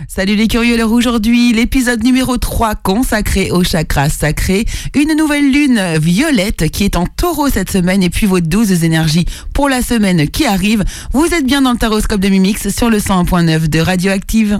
Salut les curieux, alors aujourd'hui, l'épisode numéro 3 consacré au chakra sacré. Une nouvelle lune violette qui est en taureau cette semaine et puis vos 12 énergies pour la semaine qui arrive. Vous êtes bien dans le taroscope de Mimix sur le 101.9 de Radioactive.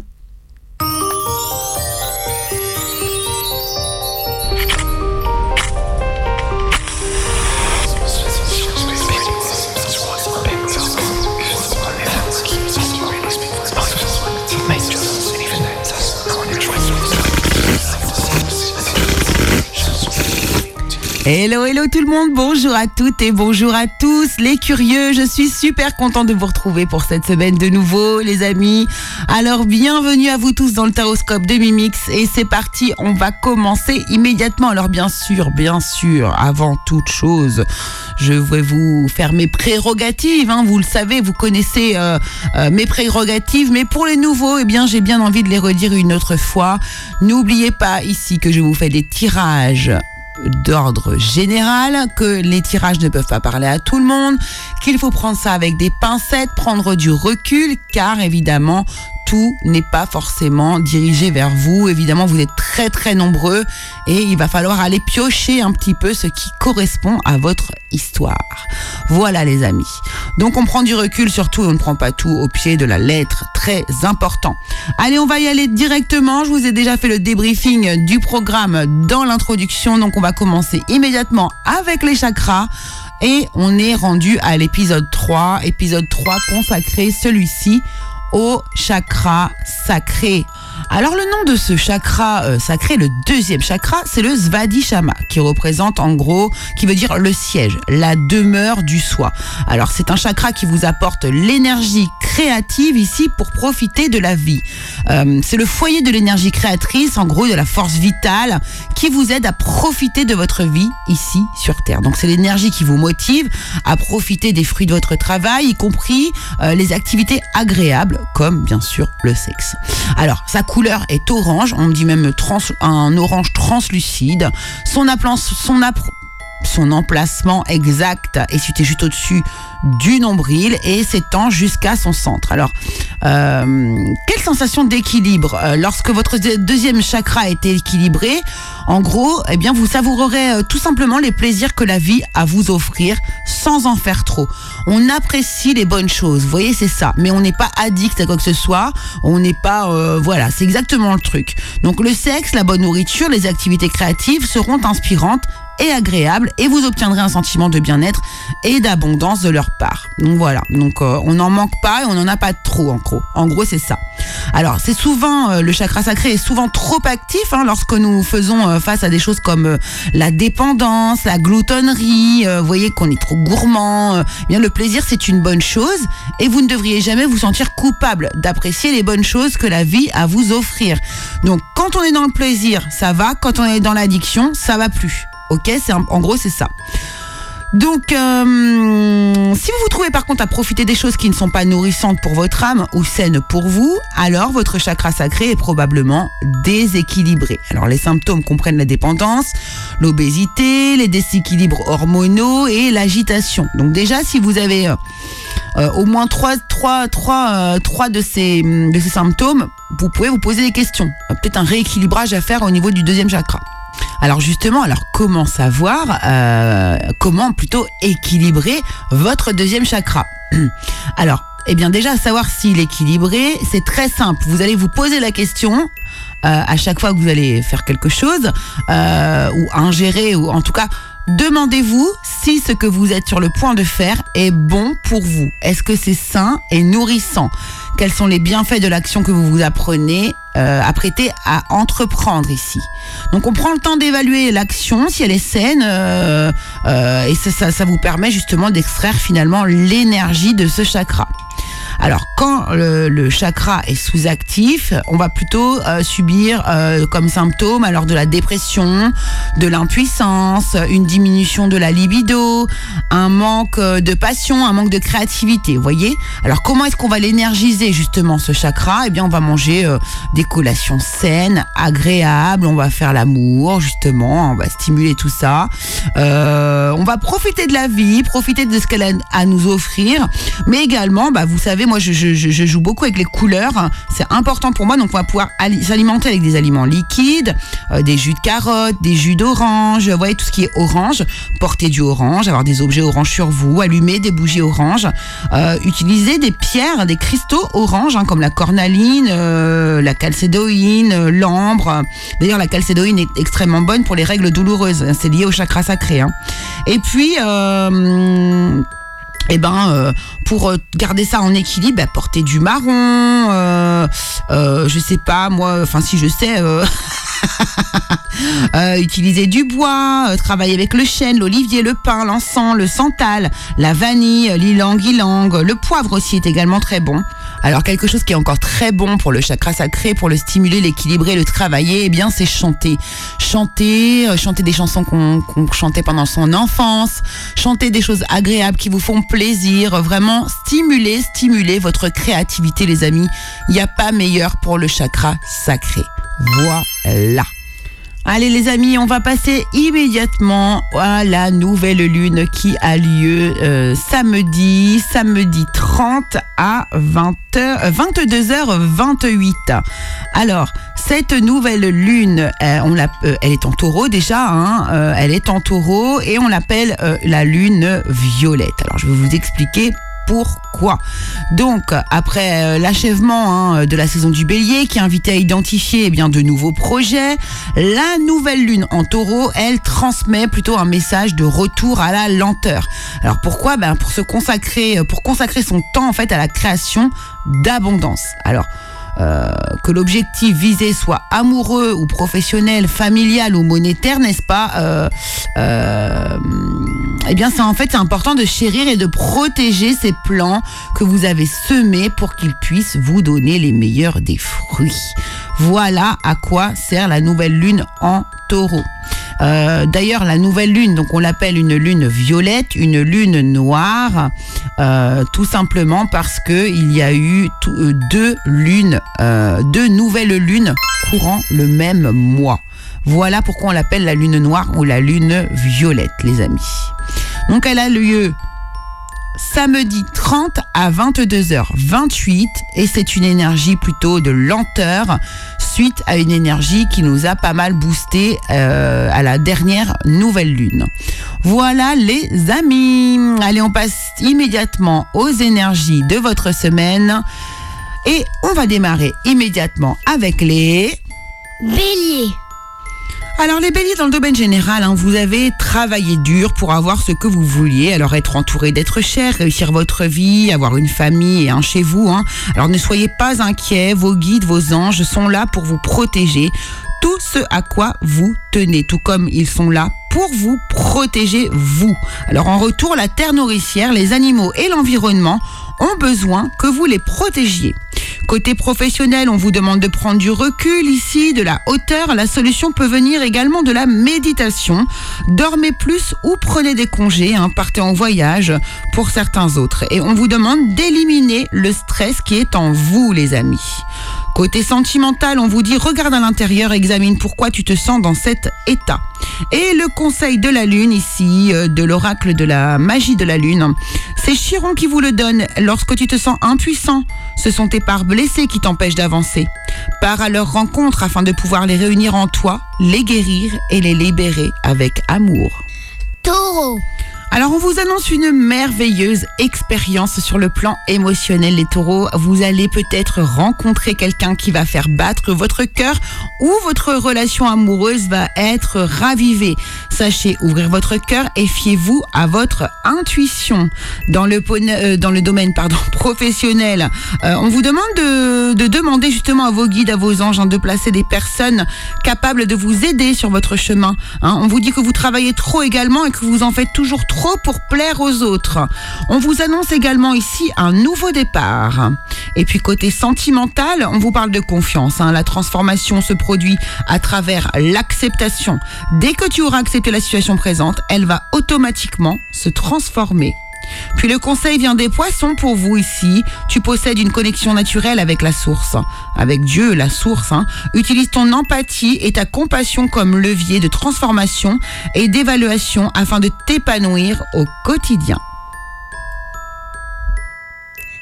Hello, hello tout le monde, bonjour à toutes et bonjour à tous les curieux, je suis super contente de vous retrouver pour cette semaine de nouveau les amis. Alors bienvenue à vous tous dans le taroscope de Mimix et c'est parti, on va commencer immédiatement. Alors bien sûr, avant toute chose, je vais vous faire mes prérogatives, vous le savez, vous connaissez mes prérogatives, mais pour les nouveaux, j'ai bien envie de les redire une autre fois. N'oubliez pas ici que je vous fais des tirages d'ordre général, que les tirages ne peuvent pas parler à tout le monde, qu'il faut prendre ça avec des pincettes, prendre du recul, car évidemment tout n'est pas forcément dirigé vers vous. Évidemment, vous êtes très très nombreux et il va falloir aller piocher un petit peu ce qui correspond à votre histoire. Voilà les amis. Donc on prend du recul surtout et on ne prend pas tout au pied de la lettre. Très important. Allez, on va y aller directement. Je vous ai déjà fait le débriefing du programme dans l'introduction. Donc on va commencer immédiatement avec les chakras. Et on est rendu à l'épisode 3. Épisode 3 consacré celui-ci au chakra sacré. Alors le nom de ce chakra sacré, le deuxième chakra, c'est le Svadhisthana, qui représente en gros, qui veut dire le siège, la demeure du soi. Alors c'est un chakra qui vous apporte l'énergie créative ici pour profiter de la vie. C'est le foyer de l'énergie créatrice, en gros de la force vitale, qui vous aide à profiter de votre vie ici sur Terre. Donc c'est l'énergie qui vous motive à profiter des fruits de votre travail, y compris les activités agréables, comme bien sûr le sexe. Alors sa couleur est orange, on me dit même un orange translucide. Son emplacement exact est situé juste au-dessus du nombril et s'étend jusqu'à son centre. Alors, quelle sensation d'équilibre lorsque votre deuxième chakra est équilibré? En gros, vous savourerez tout simplement les plaisirs que la vie a à vous offrir sans en faire trop. On apprécie les bonnes choses, vous voyez, c'est ça. Mais on n'est pas addict à quoi que ce soit. On n'est pas, c'est exactement le truc. Donc le sexe, la bonne nourriture, les activités créatives seront inspirantes et agréable et vous obtiendrez un sentiment de bien-être et d'abondance de leur part. Donc voilà, on n'en manque pas et on n'en a pas trop en gros c'est ça. Alors c'est souvent, le chakra sacré est souvent trop actif lorsque nous faisons face à des choses comme la dépendance, la gloutonnerie, vous voyez qu'on est trop gourmand. Le plaisir c'est une bonne chose et vous ne devriez jamais vous sentir coupable d'apprécier les bonnes choses que la vie a à vous offrir. Donc quand on est dans le plaisir, ça va, quand on est dans l'addiction, ça va plus. Ok, en gros c'est ça. Donc, si vous vous trouvez par contre à profiter des choses qui ne sont pas nourrissantes pour votre âme ou saines pour vous, alors votre chakra sacré est probablement déséquilibré. Alors les symptômes comprennent la dépendance, l'obésité, les déséquilibres hormonaux et l'agitation. Donc déjà, si vous avez au moins trois de ces symptômes, vous pouvez vous poser des questions. Peut-être un rééquilibrage à faire au niveau du deuxième chakra. Alors justement, comment savoir, comment plutôt équilibrer votre deuxième chakra? Alors, déjà savoir s'il est équilibré, c'est très simple. Vous allez vous poser la question à chaque fois que vous allez faire quelque chose ou ingérer, ou en tout cas, demandez-vous si ce que vous êtes sur le point de faire est bon pour vous. Est-ce que c'est sain et nourrissant? Quels sont les bienfaits de l'action que vous vous apprêtez à entreprendre ici? Donc on prend le temps d'évaluer l'action, si elle est saine, et ça vous permet justement d'extraire finalement l'énergie de ce chakra. Alors, quand le chakra est sous-actif, on va plutôt subir comme symptômes alors de la dépression, de l'impuissance, une diminution de la libido, un manque de passion, un manque de créativité, vous voyez? Alors, comment est-ce qu'on va l'énergiser justement ce chakra? On va manger des collations saines, agréables, on va faire l'amour justement, on va stimuler tout ça. On va profiter de la vie, profiter de ce qu'elle a à nous offrir, mais également, vous savez, moi je joue beaucoup avec les couleurs, c'est important pour moi, donc on va pouvoir s'alimenter avec des aliments liquides, des jus de carottes, des jus d'orange, vous voyez tout ce qui est orange, porter du orange, avoir des objets orange sur vous, allumer des bougies orange, utiliser des pierres, des cristaux orange, comme la cornaline, la calcédoïne, l'ambre. D'ailleurs la calcédoïne est extrêmement bonne pour les règles douloureuses, c'est lié au chakra sacré. Et puis pour garder ça en équilibre, porter du marron, je sais pas moi, enfin si je sais, utiliser du bois, travailler avec le chêne, l'olivier, le pin, l'encens, le santal, la vanille, l'ilang-ilang, le poivre aussi est également très bon. Alors quelque chose qui est encore très bon pour le chakra sacré, pour le stimuler, l'équilibrer, le travailler, c'est chanter. Chanter des chansons qu'on chantait pendant son enfance, chanter des choses agréables qui vous font plaisir, vraiment stimuler votre créativité les amis. Il n'y a pas meilleur pour le chakra sacré. Voilà. Allez les amis, on va passer immédiatement à la nouvelle lune qui a lieu samedi 30 à 22h28. Alors, cette nouvelle lune, elle est en taureau déjà, elle est en taureau et on l'appelle la lune violette. Alors, je vais vous expliquer pourquoi. Donc, après l'achèvement de la saison du bélier qui invitait à identifier de nouveaux projets, la nouvelle lune en taureau, elle transmet plutôt un message de retour à la lenteur. Alors pourquoi ? Pour consacrer son temps en fait à la création d'abondance. Alors, que l'objectif visé soit amoureux ou professionnel, familial ou monétaire, n'est-ce pas ? C'est important de chérir et de protéger ces plants que vous avez semés pour qu'ils puissent vous donner les meilleurs des fruits. Voilà à quoi sert la nouvelle lune en taureau. D'ailleurs, la nouvelle lune, donc on l'appelle une lune violette, une lune noire, tout simplement parce que il y a eu deux nouvelles lunes courant le même mois. Voilà pourquoi on l'appelle la lune noire ou la lune violette, les amis. Donc elle a lieu samedi 30 à 22h28 et c'est une énergie plutôt de lenteur suite à une énergie qui nous a pas mal boosté à la dernière nouvelle lune. Voilà les amis. Allez, on passe immédiatement aux énergies de votre semaine et on va démarrer immédiatement avec les béliers. Alors les béliers, dans le domaine général, vous avez travaillé dur pour avoir ce que vous vouliez. Alors être entouré d'êtres chers, réussir votre vie, avoir une famille et un chez vous. Alors ne soyez pas inquiets, vos guides, vos anges sont là pour vous protéger. Tout ce à quoi vous tenez, tout comme ils sont là pour vous protéger vous. Alors en retour, la terre nourricière, les animaux et l'environnement ont besoin que vous les protégiez. Côté professionnel, on vous demande de prendre du recul ici, de la hauteur. La solution peut venir également de la méditation. Dormez plus ou prenez des congés, partez en voyage pour certains autres. Et on vous demande d'éliminer le stress qui est en vous, les amis. Côté sentimental, on vous dit regarde à l'intérieur, examine pourquoi tu te sens dans cet état. Et le conseil de la lune ici, de l'oracle de la magie de la lune, c'est Chiron qui vous le donne. Lorsque tu te sens impuissant, ce sont tes parts blessées qui t'empêchent d'avancer. Pars à leur rencontre afin de pouvoir les réunir en toi, les guérir et les libérer avec amour. Taureau. Alors, on vous annonce une merveilleuse expérience sur le plan émotionnel, les taureaux. Vous allez peut-être rencontrer quelqu'un qui va faire battre votre cœur ou votre relation amoureuse va être ravivée. Sachez ouvrir votre cœur et fiez-vous à votre intuition. Dans le domaine professionnel, on vous demande de demander justement à vos guides, à vos anges, de placer des personnes capables de vous aider sur votre chemin. On vous dit que vous travaillez trop également et que vous en faites toujours trop pour plaire aux autres. On vous annonce également ici un nouveau départ. Et puis côté sentimental, on vous parle de confiance. La transformation se produit à travers l'acceptation. Dès que tu auras accepté la situation présente, elle va automatiquement se transformer. Puis le conseil vient des poissons pour vous ici. Tu possèdes une connexion naturelle avec la source, avec Dieu, la source. Utilise ton empathie et ta compassion comme levier de transformation et d'évaluation afin de t'épanouir au quotidien.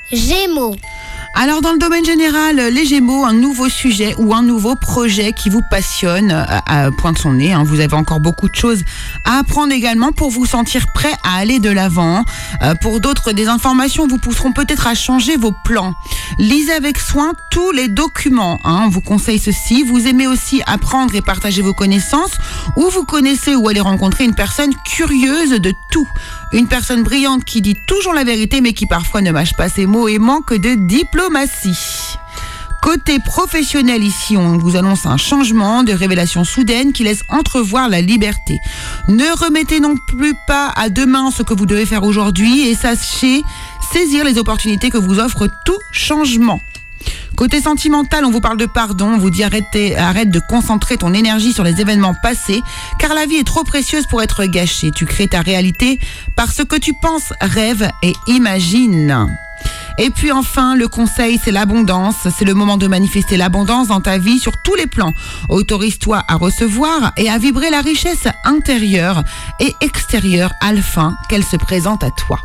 Gémeaux. Alors dans le domaine général, les Gémeaux, un nouveau sujet ou un nouveau projet qui vous passionne pointe son nez. Vous avez encore beaucoup de choses à apprendre également pour vous sentir prêt à aller de l'avant. Pour d'autres, des informations vous pousseront peut-être à changer vos plans. Lisez avec soin tous les documents. On vous conseille ceci. Vous aimez aussi apprendre et partager vos connaissances, ou vous connaissez ou allez rencontrer une personne curieuse de tout. Une personne brillante qui dit toujours la vérité mais qui parfois ne mâche pas ses mots et manque de diplomatie. Côté professionnel ici, on vous annonce un changement de révélation soudaine qui laisse entrevoir la liberté. Ne remettez non plus pas à demain ce que vous devez faire aujourd'hui et sachez saisir les opportunités que vous offre tout changement. Côté sentimental, on vous parle de pardon, on vous dit arrête de concentrer ton énergie sur les événements passés, car la vie est trop précieuse pour être gâchée. Tu crées ta réalité par ce que tu penses, rêves et imagines. Et puis enfin, le conseil, c'est l'abondance. C'est le moment de manifester l'abondance dans ta vie sur tous les plans. Autorise-toi à recevoir et à vibrer la richesse intérieure et extérieure afin qu'elle se présente à toi.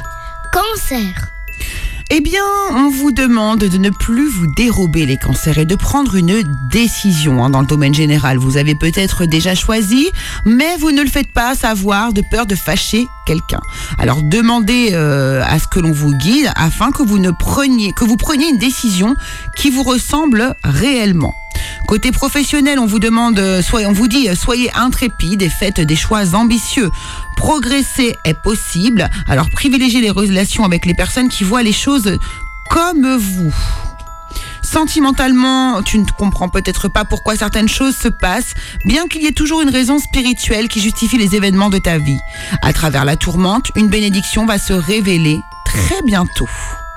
Cancer. Eh bien, on vous demande de ne plus vous dérober les cancers et de prendre une décision dans le domaine général. Vous avez peut-être déjà choisi, mais vous ne le faites pas savoir de peur de fâcher quelqu'un. Alors, demandez à ce que l'on vous guide afin que vous preniez une décision qui vous ressemble réellement. Côté professionnel, on vous dit soyez intrépide et faites des choix ambitieux. Progresser est possible, alors privilégiez les relations avec les personnes qui voient les choses comme vous. Sentimentalement, tu ne comprends peut-être pas pourquoi certaines choses se passent, bien qu'il y ait toujours une raison spirituelle qui justifie les événements de ta vie. À travers la tourmente, une bénédiction va se révéler très bientôt.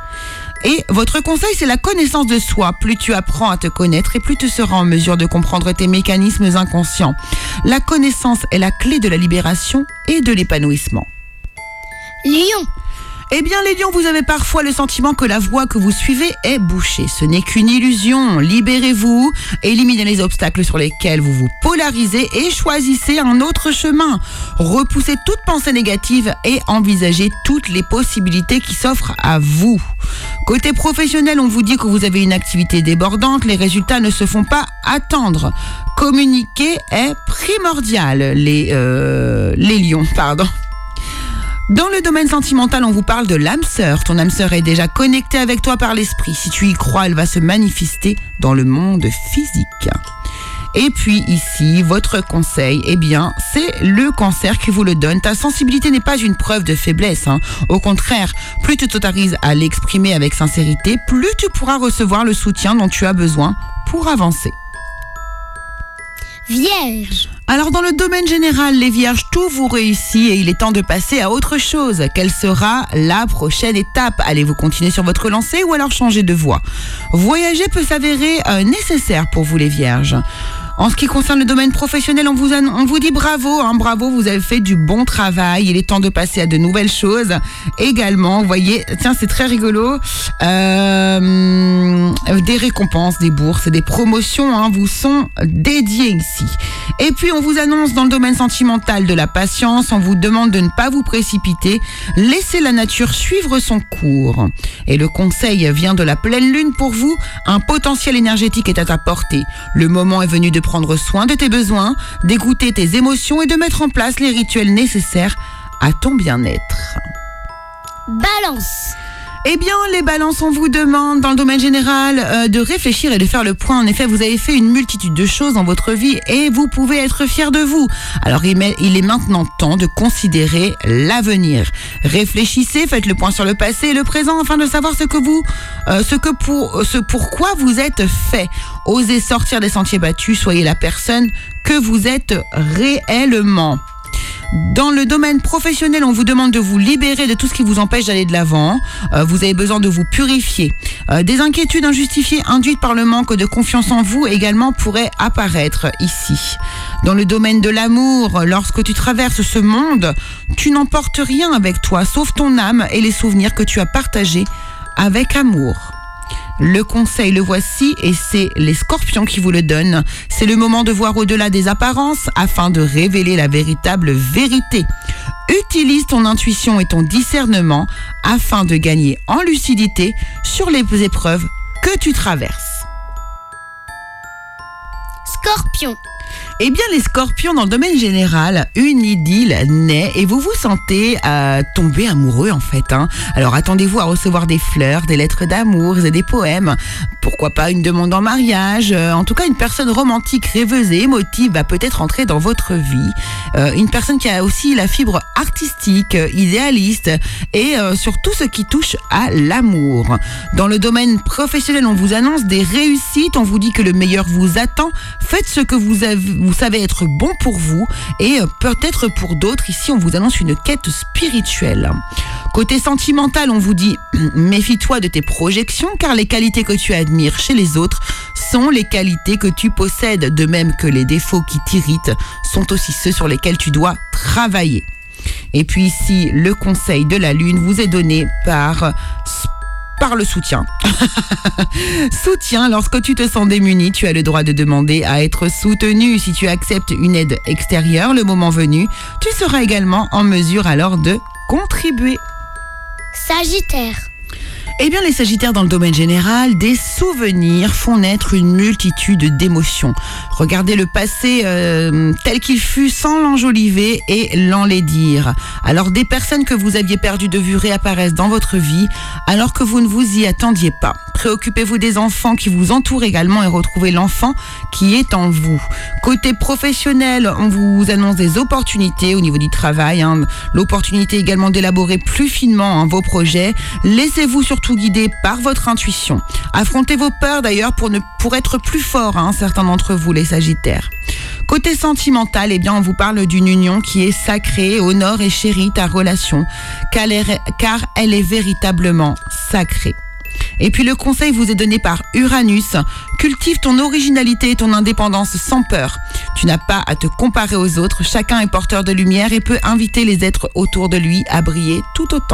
Et votre conseil, c'est la connaissance de soi. Plus tu apprends à te connaître et plus tu seras en mesure de comprendre tes mécanismes inconscients. La connaissance est la clé de la libération et de l'épanouissement. Lion. Eh bien, les lions, vous avez parfois le sentiment que la voie que vous suivez est bouchée. Ce n'est qu'une illusion. Libérez-vous, éliminez les obstacles sur lesquels vous vous polarisez et choisissez un autre chemin. Repoussez toute pensée négative et envisagez toutes les possibilités qui s'offrent à vous. Côté professionnel, on vous dit que vous avez une activité débordante. Les résultats ne se font pas attendre. Communiquer est primordial. Les lions, pardon. Dans le domaine sentimental, on vous parle de l'âme sœur. Ton âme sœur est déjà connectée avec toi par l'esprit. Si tu y crois, elle va se manifester dans le monde physique. Et puis ici, votre conseil, eh bien, c'est le cancer qui vous le donne. Ta sensibilité n'est pas une preuve de faiblesse. Au contraire, plus tu t'autorises à l'exprimer avec sincérité, plus tu pourras recevoir le soutien dont tu as besoin pour avancer. Vierge. Alors dans le domaine général, les vierges, tout vous réussit et il est temps de passer à autre chose. Quelle sera la prochaine étape? Allez-vous continuer sur votre lancée ou alors changer de voie? Voyager peut s'avérer nécessaire pour vous les vierges. En ce qui concerne le domaine professionnel, on vous dit bravo, bravo, vous avez fait du bon travail. Il est temps de passer à de nouvelles choses. Également, vous voyez, tiens, c'est très rigolo, des récompenses, des bourses, des promotions vous sont dédiées ici. Et puis, on vous annonce dans le domaine sentimental de la patience, on vous demande de ne pas vous précipiter, laissez la nature suivre son cours. Et le conseil vient de la pleine lune pour vous, un potentiel énergétique est à ta portée. Le moment est venu de prendre soin de tes besoins, d'écouter tes émotions et de mettre en place les rituels nécessaires à ton bien-être. Balance. Eh bien, les balances, on vous demande dans le domaine général de réfléchir et de faire le point. En effet, vous avez fait une multitude de choses dans votre vie et vous pouvez être fiers de vous. Alors, il est maintenant temps de considérer l'avenir. Réfléchissez, faites le point sur le passé et le présent afin de savoir pourquoi vous êtes fait. Osez sortir des sentiers battus, soyez la personne que vous êtes réellement. Dans le domaine professionnel, on vous demande de vous libérer de tout ce qui vous empêche d'aller de l'avant. Vous avez besoin de vous purifier. Des inquiétudes injustifiées induites par le manque de confiance en vous également pourraient apparaître ici. Dans le domaine de l'amour, lorsque tu traverses ce monde, tu n'emportes rien avec toi, sauf ton âme et les souvenirs que tu as partagés avec amour. Le conseil, le voici, et c'est les scorpions qui vous le donnent. C'est le moment de voir au-delà des apparences afin de révéler la véritable vérité. Utilise ton intuition et ton discernement afin de gagner en lucidité sur les épreuves que tu traverses. Scorpion. Eh bien, les scorpions, dans le domaine général, une idylle naît et vous vous sentez tomber amoureux, en fait. Alors, attendez-vous à recevoir des fleurs, des lettres d'amour et des poèmes. Pourquoi pas une demande en mariage. En tout cas, une personne romantique, rêveuse et émotive va peut-être entrer dans votre vie. Une personne qui a aussi la fibre artistique, idéaliste et surtout ce qui touche à l'amour. Dans le domaine professionnel, on vous annonce des réussites. On vous dit que le meilleur vous attend. Faites ce que vous savez être bon pour vous et peut-être pour d'autres. Ici, on vous annonce une quête spirituelle. Côté sentimental, on vous dit méfie-toi de tes projections car les qualités que tu admires chez les autres sont les qualités que tu possèdes, de même que les défauts qui t'irritent sont aussi ceux sur lesquels tu dois travailler. Et puis ici, le conseil de la lune vous est donné par le soutien. Soutien, lorsque tu te sens démuni, tu as le droit de demander à être soutenu. Si tu acceptes une aide extérieure, le moment venu, tu seras également en mesure alors de contribuer. Sagittaire. Eh bien, les Sagittaires, dans le domaine général, des souvenirs font naître une multitude d'émotions. Regardez le passé tel qu'il fut sans l'enjoliver et l'enlaidir. Alors, des personnes que vous aviez perdues de vue réapparaissent dans votre vie alors que vous ne vous y attendiez pas. Préoccupez-vous des enfants qui vous entourent également et retrouvez l'enfant qui est en vous. Côté professionnel, on vous annonce des opportunités au niveau du travail. L'opportunité également d'élaborer plus finement vos projets. Laissez-vous surtout guider par votre intuition. Affrontez vos peurs d'ailleurs pour être plus fort, certains d'entre vous les Sagittaires. Côté sentimental, eh bien, on vous parle d'une union qui est sacrée, honore et chérit ta relation, car elle est véritablement sacrée. Et puis le conseil vous est donné par Uranus. Cultive ton originalité et ton indépendance sans peur. Tu n'as pas à te comparer aux autres. Chacun est porteur de lumière et peut inviter les êtres autour de lui à briller tout autant.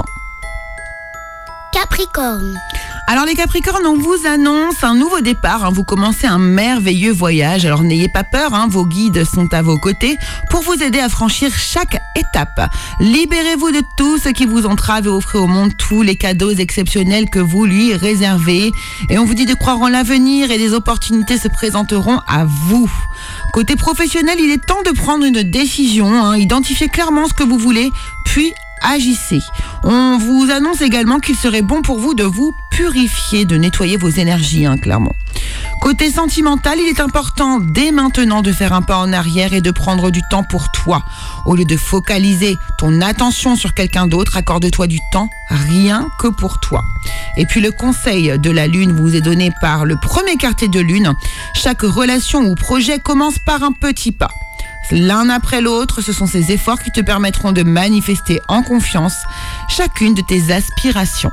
Capricorne. Alors les Capricornes, on vous annonce un nouveau départ. Vous commencez un merveilleux voyage. Alors n'ayez pas peur, vos guides sont à vos côtés pour vous aider à franchir chaque étape. Libérez-vous de tout ce qui vous entrave et offrez au monde tous les cadeaux exceptionnels que vous lui réservez. Et on vous dit de croire en l'avenir et des opportunités se présenteront à vous. Côté professionnel, il est temps de prendre une décision. Identifiez clairement ce que vous voulez, puis agissez. On vous annonce également qu'il serait bon pour vous de vous purifier, de nettoyer vos énergies, clairement. Côté sentimental, il est important dès maintenant de faire un pas en arrière et de prendre du temps pour toi. Au lieu de focaliser ton attention sur quelqu'un d'autre, accorde-toi du temps rien que pour toi. Et puis le conseil de la lune vous est donné par le premier quartier de lune. Chaque relation ou projet commence par un petit pas. L'un après l'autre, ce sont ces efforts qui te permettront de manifester en confiance chacune de tes aspirations.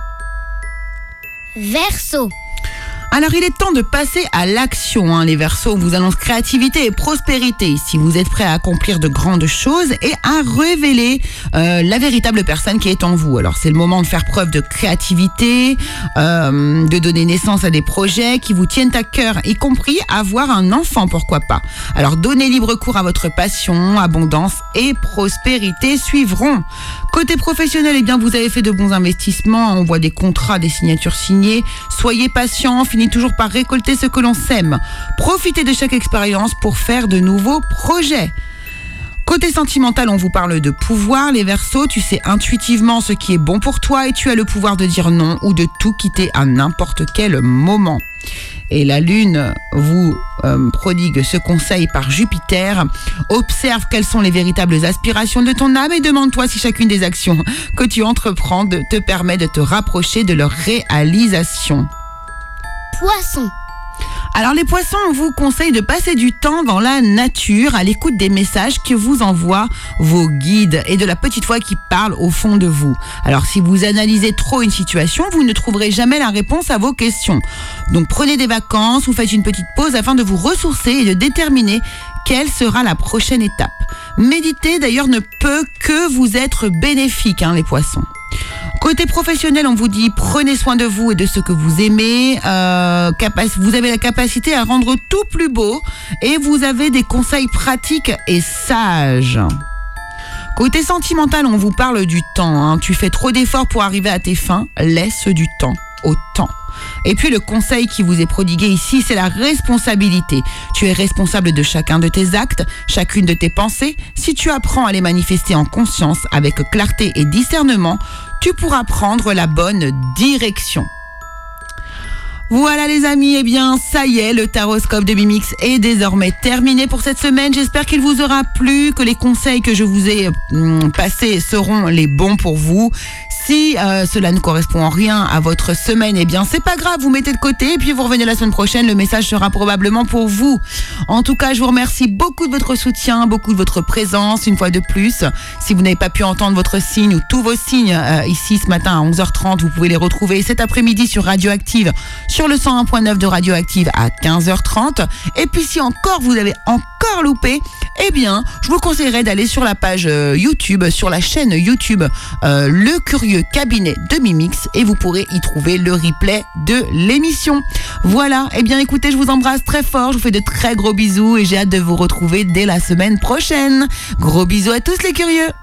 Verseau. Alors, il est temps de passer à l'action. Les Verseaux, on vous annonce créativité et prospérité. Si vous êtes prêt à accomplir de grandes choses et à révéler la véritable personne qui est en vous. Alors, c'est le moment de faire preuve de créativité, de donner naissance à des projets qui vous tiennent à cœur, y compris avoir un enfant, pourquoi pas. Alors, donnez libre cours à votre passion, abondance et prospérité suivront. Côté professionnel, eh bien, vous avez fait de bons investissements. On voit des contrats, des signatures signées. Soyez patient, finissez toujours par récolter ce que l'on sème. Profitez de chaque expérience pour faire de nouveaux projets. Côté sentimental, on vous parle de pouvoir. Les Verseaux, tu sais intuitivement ce qui est bon pour toi et tu as le pouvoir de dire non ou de tout quitter à n'importe quel moment. Et la lune vous prodigue ce conseil par Jupiter. Observe quelles sont les véritables aspirations de ton âme et demande-toi si chacune des actions que tu entreprends te permet de te rapprocher de leur réalisation. Poisson. Alors les poissons, on vous conseille de passer du temps dans la nature, à l'écoute des messages que vous envoient vos guides et de la petite voix qui parle au fond de vous. Alors si vous analysez trop une situation, vous ne trouverez jamais la réponse à vos questions. Donc prenez des vacances ou faites une petite pause afin de vous ressourcer et de déterminer quelle sera la prochaine étape. Méditer d'ailleurs ne peut que vous être bénéfique, les poissons. Côté professionnel, on vous dit prenez soin de vous et de ce que vous aimez. Vous avez la capacité à rendre tout plus beau et vous avez des conseils pratiques et sages. Côté sentimental, on vous parle du temps. Tu fais trop d'efforts pour arriver à tes fins. Laisse du temps au temps. Et puis le conseil qui vous est prodigué ici, c'est la responsabilité. Tu es responsable de chacun de tes actes, chacune de tes pensées. Si tu apprends à les manifester en conscience, avec clarté et discernement, tu pourras prendre la bonne direction. Voilà les amis, eh bien ça y est, le taroscope de Mimix est désormais terminé pour cette semaine. J'espère qu'il vous aura plu, que les conseils que je vous ai passés seront les bons pour vous. Si cela ne correspond en rien à votre semaine, eh bien c'est pas grave, vous mettez de côté et puis vous revenez la semaine prochaine, le message sera probablement pour vous. En tout cas, je vous remercie beaucoup de votre soutien, beaucoup de votre présence, une fois de plus. Si vous n'avez pas pu entendre votre signe ou tous vos signes ici ce matin à 11h30, vous pouvez les retrouver cet après-midi sur Radioactive, sur le 101.9 de Radioactive à 15h30. Et puis si encore vous avez encore loupé, eh bien je vous conseillerais d'aller sur la page YouTube, sur la chaîne YouTube Le Curieux Cabinet de Mimix, et vous pourrez y trouver le replay de l'émission. Voilà, eh bien écoutez, je vous embrasse très fort, je vous fais de très gros bisous et j'ai hâte de vous retrouver dès la semaine prochaine. Gros bisous à tous les curieux.